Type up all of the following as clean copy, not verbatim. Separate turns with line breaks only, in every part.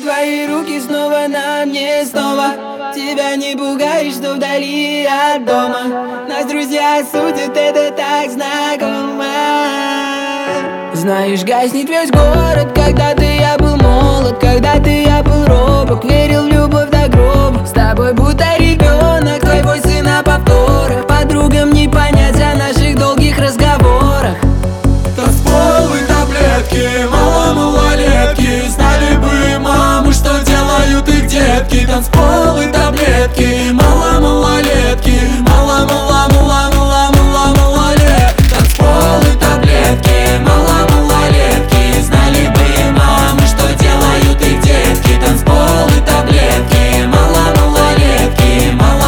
твои руки снова на мне, снова. Тебя не пугаешь, что вдали от дома. Нас друзья судят, это так знакомо. Знаешь, гаснет весь город, когда-то я был молод, когда-то я был робок, верил в любовь до гроба. С тобой будто ребенок, твой сын на повторах. Подругам не понять о наших долгих разговорах.
Танцполы, таблетки, малолетки. Знали бы мамы, что делают их детки. Танцполы, таблетки, малолетки. Малолетки. Танцполы, таблетки, малолетки. Знали бы мамы, что делают их детки. Танцполы, таблетки, малолетки.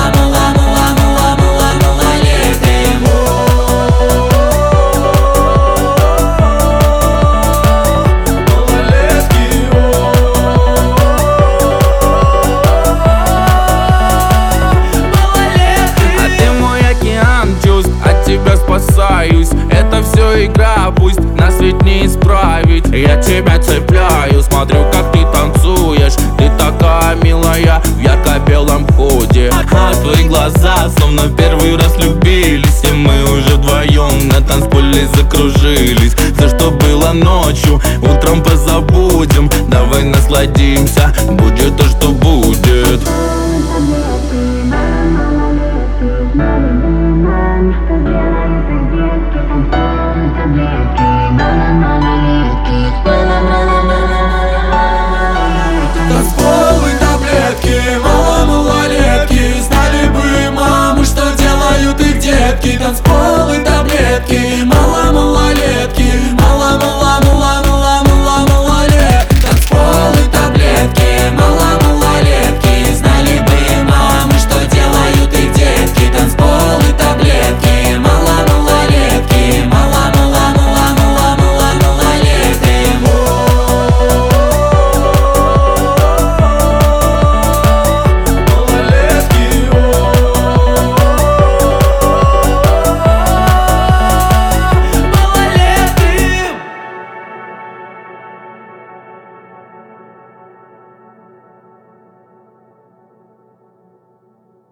Спасаюсь, это все игра, пусть нас ведь не исправить. Я тебя цепляю, смотрю, как ты танцуешь. Ты такая милая в ярко-белом худи. А твои глаза словно в первый раз любились. И мы уже вдвоем на танцполе закружились. Все, что было ночью, утром позабудем. Давай насладимся.